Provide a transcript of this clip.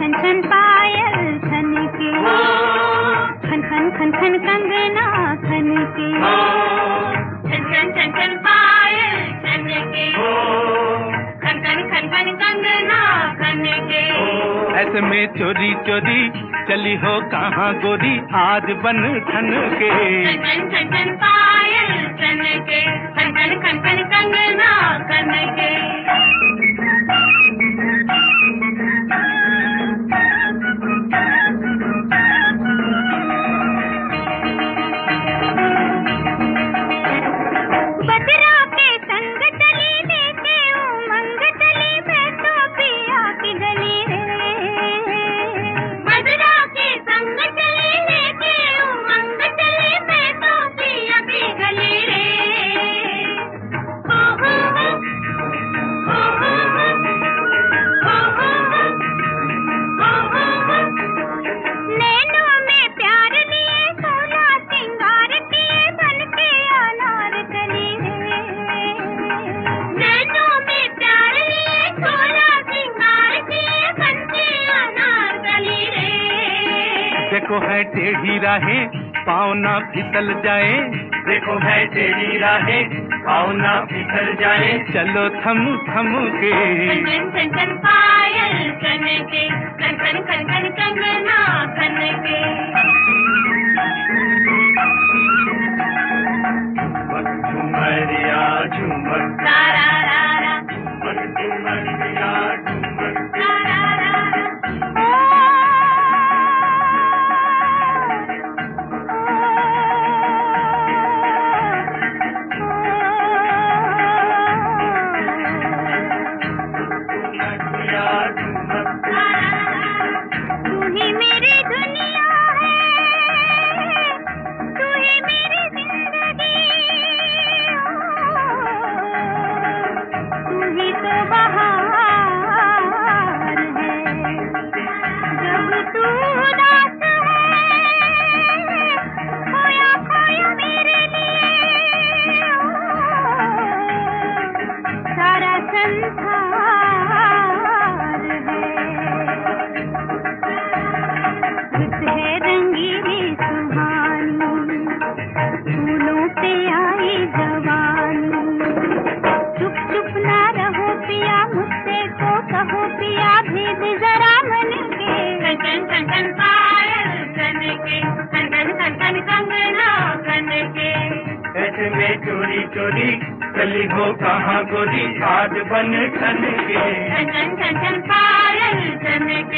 छन छन पायल छन के, खन खन खन खन कंगना खन के, छन छन छन छन पायल छन के, खन खन खन खन कंगना खन के। ऐसे में चोरी चोरी चली हो कहाँ गोरी आज बन ठन के, छन छन छन पायल छन के, खन खन खन खन कंगना खन के। देखो है टेढ़ी राहें पाँव ना फिसल जाए, देखो है टेढ़ी राहें पाँव ना फिसल जाए, चलो थम थम के, छन छन छन पायल छन के, खन खन खन खन कंगना खन के। झुमरिया झूमर तारा रा रा, झुमरिया झूमर तारा रा रा। तू ही मेरी दुनिया है, तू ही मेरी जिंदगी, तू ही तो बहार है, जब तू उदास है, खोया खोया मेरे लिए, सारा संसार है रंगीली सुहानी, फूलों पे आई जवानी, चुप चुप ना रहो पिया मुझसे तो कहो पिया भेद जरा मन के, खन खन खन पायल खन के, खन खन खन खन कंगना खन के। ऐसे में चोरी चोरी चली हो कहाँ गोरी आज बन ठन के, छन छन छन छन पायल छन के,